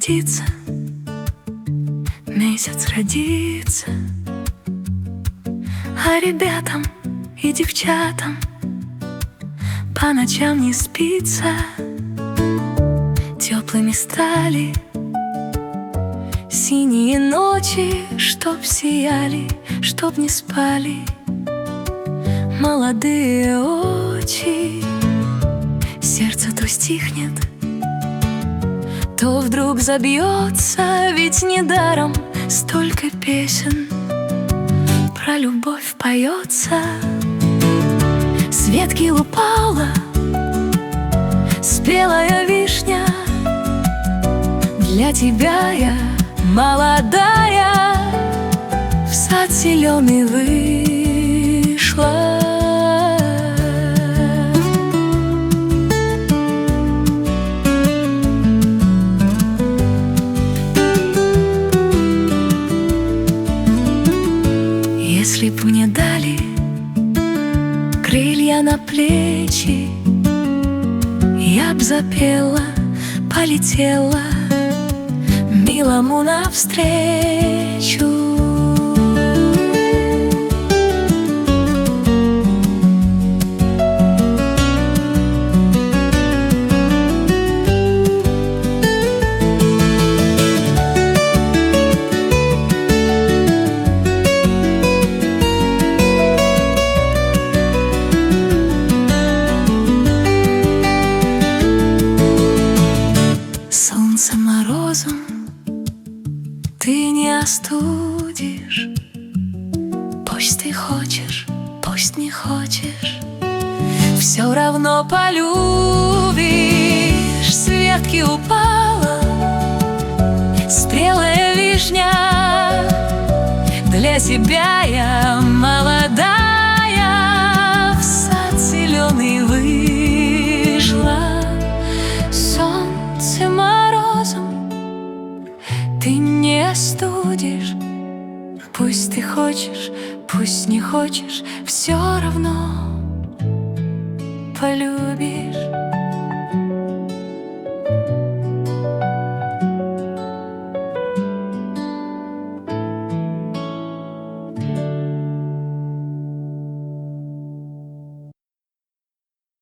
птица, месяц родится, а ребятам и девчатам по ночам не спится. Теплыми стали синие ночи, чтоб сияли, чтоб не спали молодые очи. Сердце то стихнет, то вдруг забьется, ведь недаром столько песен про любовь поется. С ветки упала спелая вишня, для тебя я молодая в сад зеленый вышла. Если б мне дали крылья на плечи, я б запела, полетела милому навстречу. Солнцем, морозом ты не остудишь. Пусть ты хочешь, пусть не хочешь, все равно полюбишь. С ветки упала спелая вишня, для тебя я молодая в сад зеленый вышла. Солнцем, морозом ты не остудишь. Пусть ты хочешь, пусть не хочешь, все равно полюбишь.